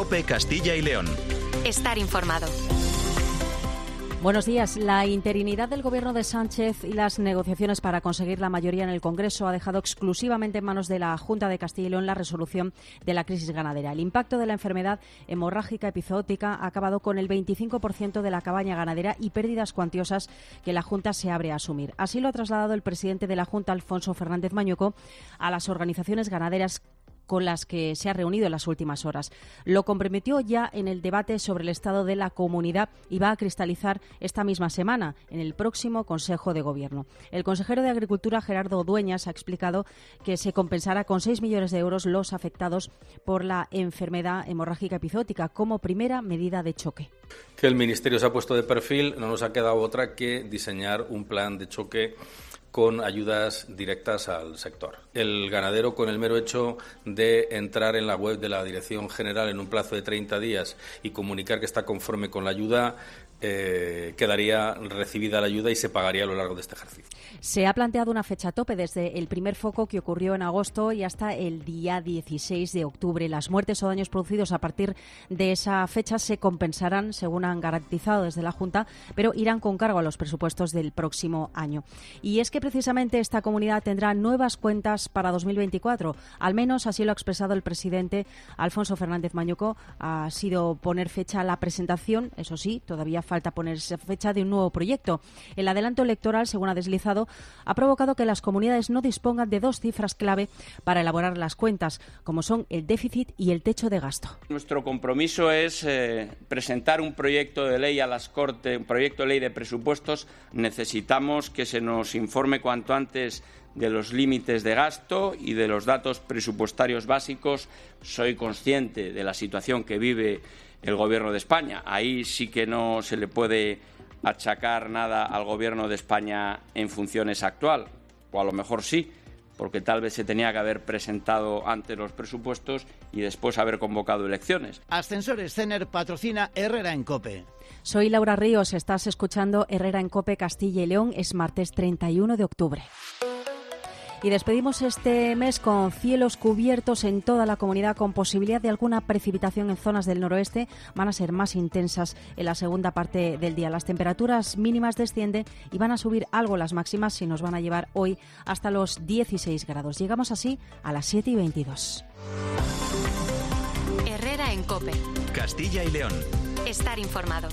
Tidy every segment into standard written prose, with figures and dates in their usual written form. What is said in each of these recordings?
COPE Castilla y León. Estar informado. Buenos días. La interinidad del Gobierno de Sánchez y las negociaciones para conseguir la mayoría en el Congreso ha dejado exclusivamente en manos de la Junta de Castilla y León la resolución de la crisis ganadera. El impacto de la enfermedad hemorrágica epizootica ha acabado con el 25% de la cabaña ganadera y pérdidas cuantiosas que la Junta se abre a asumir. Así lo ha trasladado el presidente de la Junta, Alfonso Fernández Mañueco, a las organizaciones ganaderas con las que se ha reunido en las últimas horas. Lo comprometió ya en el debate sobre el estado de la comunidad y va a cristalizar esta misma semana en el próximo Consejo de Gobierno. El consejero de Agricultura, Gerardo Dueñas, ha explicado que se compensará con 6 millones de euros los afectados por la enfermedad hemorrágica epizootica como primera medida de choque. Que el Ministerio se ha puesto de perfil, no nos ha quedado otra que diseñar un plan de choque con ayudas directas al sector. El ganadero, con el mero hecho de entrar en la web de la Dirección General en un plazo de 30 días y comunicar que está conforme con la ayuda, quedaría recibida la ayuda y se pagaría a lo largo de este ejercicio. Se ha planteado una fecha tope desde el primer foco que ocurrió en agosto y hasta el día 16 de octubre. Las muertes o daños producidos a partir de esa fecha se compensarán, según han garantizado desde la Junta, pero irán con cargo a los presupuestos del próximo año. Y es que precisamente esta comunidad tendrá nuevas cuentas para 2024. Al menos así lo ha expresado el presidente Alfonso Fernández Mañueco. Ha sido poner fecha a la presentación, eso sí, todavía falta ponerse fecha de un nuevo proyecto. El adelanto electoral, según ha deslizado, ha provocado que las comunidades no dispongan de dos cifras clave para elaborar las cuentas, como son el déficit y el techo de gasto. Nuestro compromiso es presentar un proyecto de ley a las Cortes, un proyecto de ley de presupuestos. Necesitamos que se nos informe cuanto antes de los límites de gasto y de los datos presupuestarios básicos. Soy consciente de la situación que vive el Gobierno de España. Ahí sí que no se le puede achacar nada al Gobierno de España en funciones actual, o a lo mejor sí, porque tal vez se tenía que haber presentado antes los presupuestos y después haber convocado elecciones. Ascensores Cener patrocina Herrera en COPE. Soy Laura Ríos, estás escuchando Herrera en COPE Castilla y León. Es martes 31 de octubre. Y despedimos este mes con cielos cubiertos en toda la comunidad, con posibilidad de alguna precipitación en zonas del noroeste. Van a ser más intensas en la segunda parte del día. Las temperaturas mínimas descienden y van a subir algo las máximas, y nos van a llevar hoy hasta los 16 grados. Llegamos así a las 7:22. Herrera en COPE. Castilla y León. Estar informado.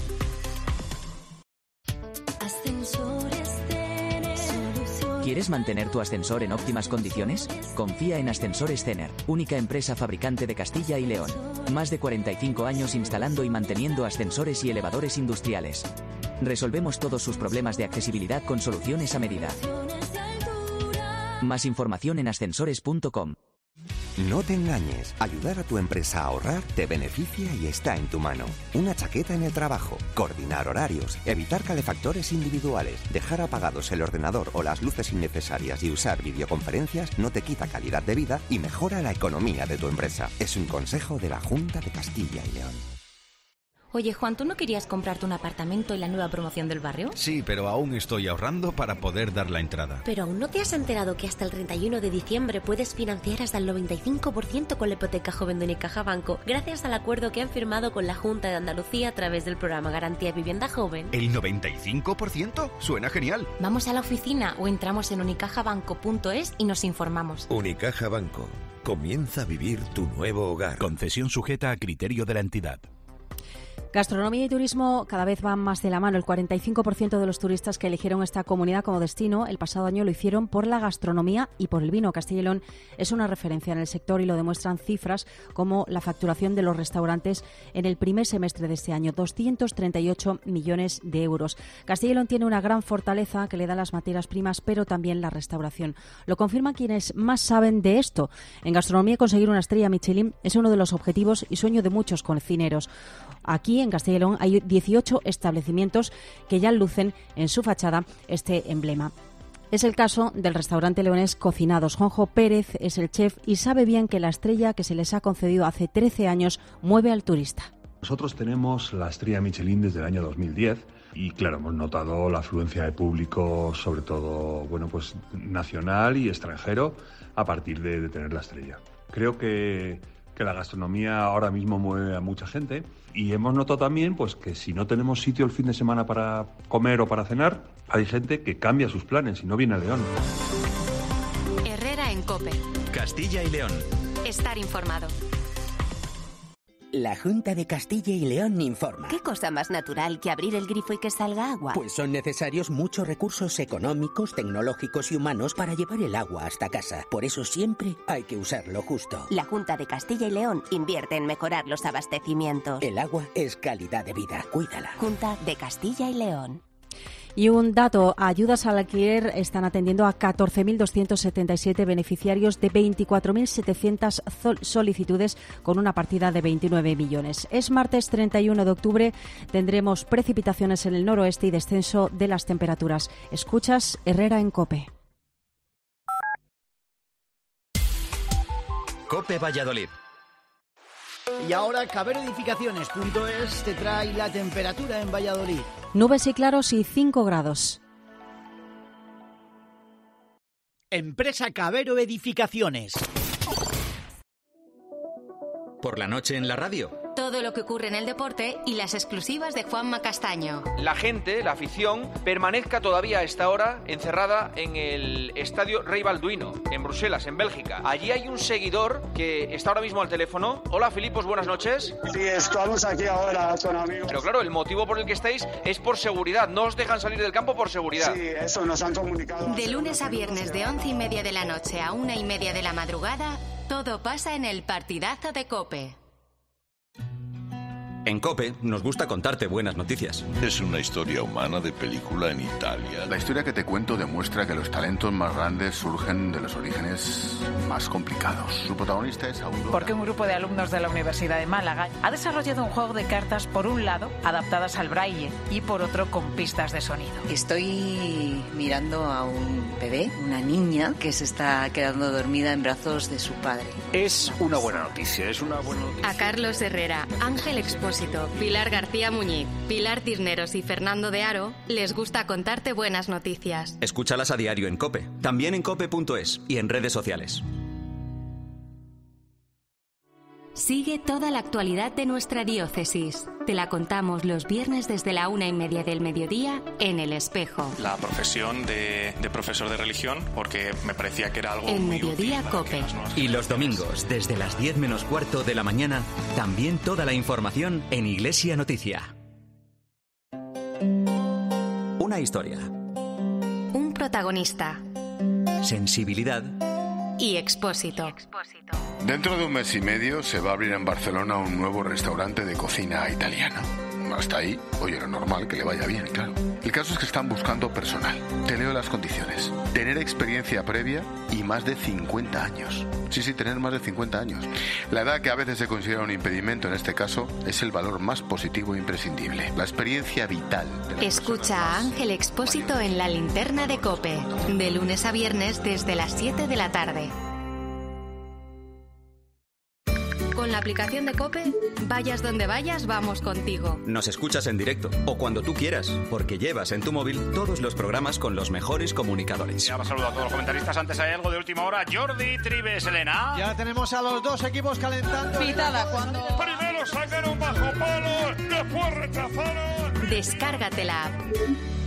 ¿Quieres mantener tu ascensor en óptimas condiciones? Confía en Ascensores Cener, única empresa fabricante de Castilla y León. Más de 45 años instalando y manteniendo ascensores y elevadores industriales. Resolvemos todos sus problemas de accesibilidad con soluciones a medida. Más información en ascensores.com. No te engañes, ayudar a tu empresa a ahorrar te beneficia y está en tu mano. Una chaqueta en el trabajo, coordinar horarios, evitar calefactores individuales, dejar apagados el ordenador o las luces innecesarias y usar videoconferencias no te quita calidad de vida y mejora la economía de tu empresa. Es un consejo de la Junta de Castilla y León. Oye, Juan, ¿tú no querías comprarte un apartamento en la nueva promoción del barrio? Sí, pero aún estoy ahorrando para poder dar la entrada. ¿Pero aún no te has enterado que hasta el 31 de diciembre puedes financiar hasta el 95% con la hipoteca joven de Unicaja Banco, gracias al acuerdo que han firmado con la Junta de Andalucía a través del programa Garantía Vivienda Joven? ¿El 95%? Suena genial. Vamos a la oficina o entramos en unicajabanco.es y nos informamos. Unicaja Banco. Comienza a vivir tu nuevo hogar. Concesión sujeta a criterio de la entidad. Gastronomía y turismo cada vez van más de la mano. El 45% de los turistas que eligieron esta comunidad como destino el pasado año lo hicieron por la gastronomía y por el vino. Castilla y León es una referencia en el sector y lo demuestran cifras como la facturación de los restaurantes en el primer semestre de este año, 238 millones de euros. Castilla y León tiene una gran fortaleza que le da las materias primas, pero también la restauración. Lo confirman quienes más saben de esto. En gastronomía, conseguir una estrella Michelin es uno de los objetivos y sueño de muchos cocineros. Aquí, en Castilla y León, hay 18 establecimientos que ya lucen en su fachada este emblema. Es el caso del restaurante leonés Cocinados. Juanjo Pérez es el chef y sabe bien que la estrella que se les ha concedido hace 13 años mueve al turista. Nosotros tenemos la estrella Michelin desde el año 2010 y, claro, hemos notado la afluencia de público, sobre todo, pues nacional y extranjero, a partir de tener la estrella. Creo que que la gastronomía ahora mismo mueve a mucha gente, y hemos notado también pues que si no tenemos sitio el fin de semana para comer o para cenar, hay gente que cambia sus planes y no viene a León. Herrera en COPE. Castilla y León. Estar informado. La Junta de Castilla y León informa. ¿Qué cosa más natural que abrir el grifo y que salga agua? Pues son necesarios muchos recursos económicos, tecnológicos y humanos para llevar el agua hasta casa. Por eso siempre hay que usarlo justo. La Junta de Castilla y León invierte en mejorar los abastecimientos. El agua es calidad de vida. Cuídala. Junta de Castilla y León. Y un dato, ayudas al alquiler están atendiendo a 14.277 beneficiarios de 24.700 solicitudes con una partida de 29 millones. Es martes 31 de octubre, tendremos precipitaciones en el noroeste y descenso de las temperaturas. Escuchas Herrera en COPE. COPE Valladolid. Y ahora caberoedificaciones.es te trae la temperatura en Valladolid. Nubes y claros y 5 grados. Empresa Cabero Edificaciones. Por la noche en la radio. Todo lo que ocurre en el deporte y las exclusivas de Juanma Castaño. La gente, la afición, permanezca todavía a esta hora encerrada en el estadio Rey Balduino, en Bruselas, en Bélgica. Allí hay un seguidor que está ahora mismo al teléfono. Hola, Filipos, buenas noches. Sí, estamos aquí ahora con amigos. Pero claro, el motivo por el que estáis es por seguridad. No os dejan salir del campo por seguridad. Sí, eso nos han comunicado. De lunes a viernes de 11:30 de la noche a 1:30 de la madrugada, todo pasa en el partidazo de COPE. En COPE nos gusta contarte buenas noticias. Es una historia humana de película en Italia. La historia que te cuento demuestra que los talentos más grandes surgen de los orígenes más complicados. Su protagonista es Aurora. Porque un grupo de alumnos de la Universidad de Málaga ha desarrollado un juego de cartas, por un lado, adaptadas al braille, y por otro, con pistas de sonido. Estoy mirando a un bebé, una niña, que se está quedando dormida en brazos de su padre. Es una buena noticia, A Carlos Herrera, Ángel Expósito, Pilar García Muñiz, Pilar Cisneros y Fernando de Aro les gusta contarte buenas noticias. Escúchalas a diario en COPE, también en cope.es y en redes sociales. Sigue toda la actualidad de nuestra diócesis. Te la contamos los viernes desde la 1:30 del mediodía en El Espejo. La profesión de profesor de religión, porque me parecía que era algo en muy Mediodía útil COPE. Y los domingos, desde las 10 menos cuarto de la mañana, también toda la información en Iglesia Noticia. Una historia. Un protagonista. Sensibilidad. Y Expósito. Dentro de un mes y medio se va a abrir en Barcelona un nuevo restaurante de cocina italiana. Hasta ahí, oye, lo normal, que le vaya bien, claro. El caso es que están buscando personal. Te leo las condiciones. Tener experiencia previa y más de 50 años. Sí, tener más de 50 años. La edad, que a veces se considera un impedimento, en este caso, es el valor más positivo e imprescindible. La experiencia vital. Escucha a Ángel Expósito en La Linterna de COPE, de lunes a viernes desde las 7 de la tarde. Con la aplicación de COPE, vayas donde vayas, vamos contigo. Nos escuchas en directo o cuando tú quieras, porque llevas en tu móvil todos los programas con los mejores comunicadores. Ya saludo a todos los comentaristas. Antes hay algo de última hora. Jordi, Tribes, Elena. Ya tenemos a los dos equipos calentando. Pitada cuando... Primero sacaron bajo palo, después rechazaron. Descárgate la app.